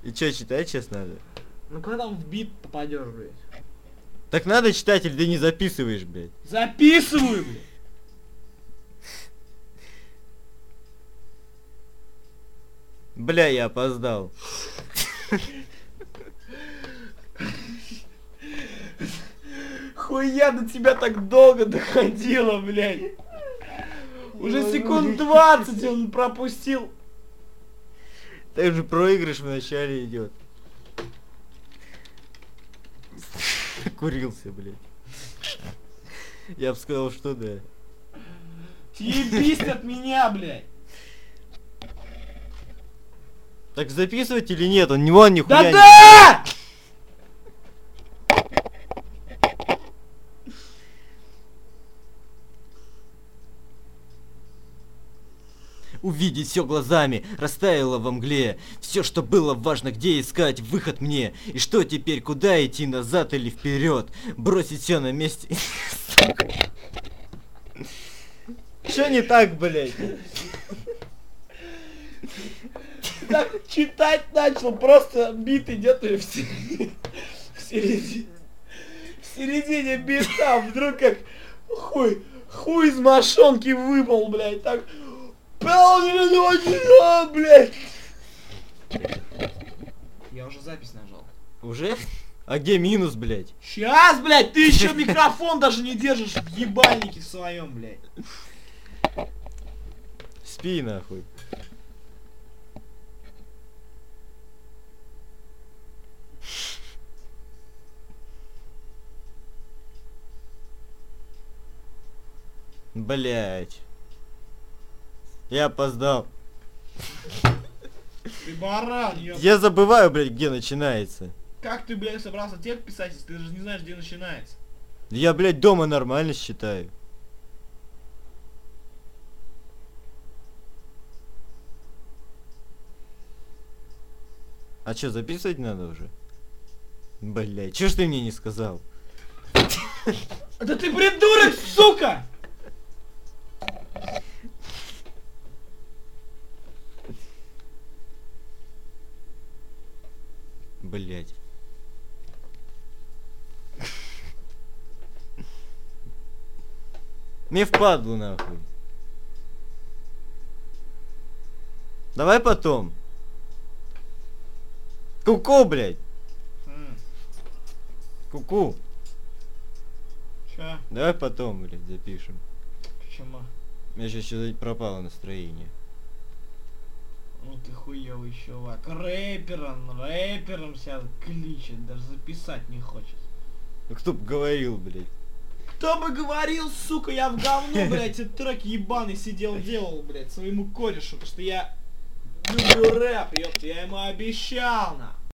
И чё, читать сейчас надо? Ну когда там в бит попадешь, блядь? Так надо читать, или ты не записываешь, блядь? Записываю, блядь! Бля, я опоздал. Хуя до тебя так долго доходило, блядь. Уже секунд 20 он пропустил. Так же проигрыш вначале идет. Курился, блядь. Я бы сказал, что да. Съебись от меня, блядь. Так записывать или нет? Он нихуя не... Да-да! Увидеть все глазами, растаяло во мгле. Все, что было важно, где искать выход мне. И что теперь, куда идти, назад или вперед? Бросить все на месте. Что не так, блядь? Так читать начал, просто бит идет и в середине бита вдруг как хуй из мошонки выпал, блядь, так. Блядь. Я уже запись нажал. Уже? А где минус, блядь? Сейчас, блядь, ты еще микрофон даже не держишь в ебальнике своем, блядь. Спи нахуй. Блять. Я опоздал. Ты баран, ёб. Я забываю, блядь, где начинается. Как ты, блядь, собрался текст писать, если ты даже не знаешь, где начинается? Я, блядь, дома нормально считаю. А чё, записывать надо уже? Блядь, чё ж ты мне не сказал? Да ты придурок, сука! Блядь. Мне впадлу нахуй. Давай потом. Ку-ку, блядь. Ку-ку. Чё? Давай потом, блядь, запишем. Почему? У меня сейчас что-то пропало настроение. Ну ты хуёвый чувак. Рэпером себя кличет, даже записать не хочет. Ну кто бы говорил, блядь. Кто бы говорил, сука, я в говно, блядь, этот трек ебаный сидел делал, блядь, своему корешу, потому что я люблю рэп, ёпта, я ему обещал, на.